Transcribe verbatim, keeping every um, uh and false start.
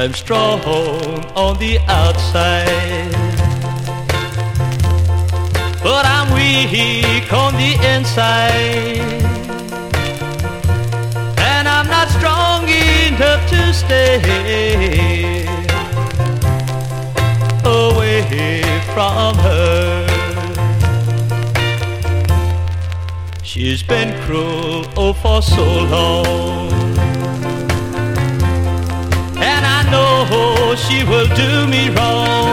I'm strong on the outside, but I'm weak on the inside, and I'm not strong enough to stay away from her. She's been cruel, oh, for so long, and I know she will do me wrong.